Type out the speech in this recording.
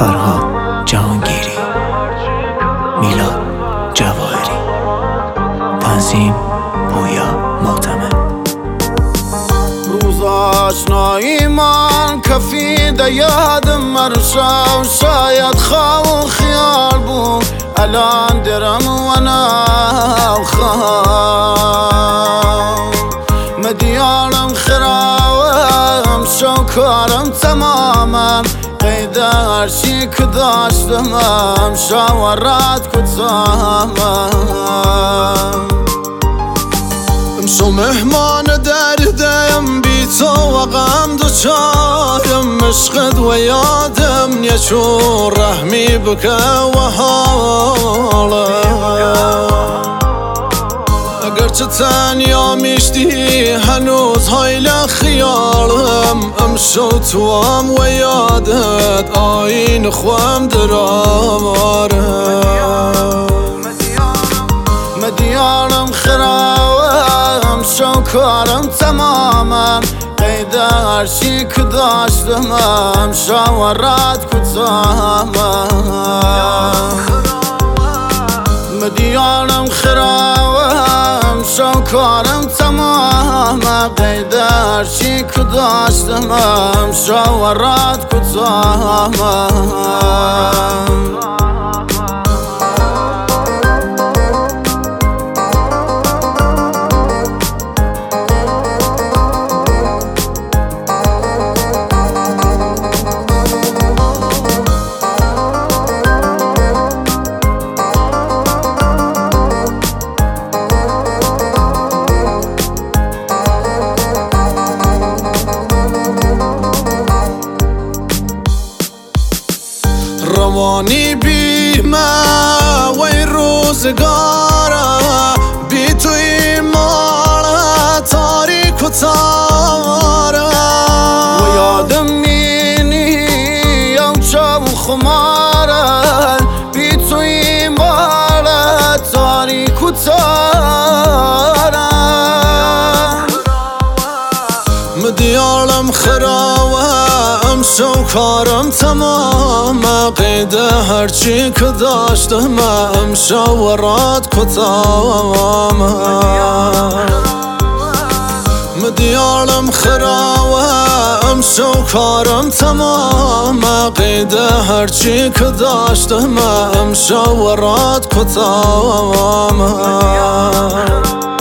فرهاد جهانگیری، میلاد جواهری، تنظیم پویا معتمد. روز آشنایی من کفیده یادم مرسا و شاید خواه و خیال بود. الان درم و ناخواه مدیارم خراوم شوکارم تمامم قید هرچی که داشتمم شاورات کتامم. امشو مهمان دردم بی تو و غم دوچارم عشقت و یادم نیچون رحمی بکه و حالم. اگرچه تنیا میشتی هنوز هایل خیالم. امشو توام و یادت آین خوام درامارم. مدیارم خراوم شوکارم تمامم قید هرچی که داشتمم شاورات کتامم. مدیارم خراوم شوکارم تمامم قید هرچی که داشتمم شاورات کتامم. روانی بی ما و این روزگاره بی تو این ماله تاریک و تاره و یادم مینی یا چاو خماره بی تو این ماله تاریک و تاره. مدیارم خراوه شوکارم تمام قید هرچی که داشتم شاورات کتام. مدیارم خراوه شوکارم تمام قید هرچی که داشتم شاورات کتام.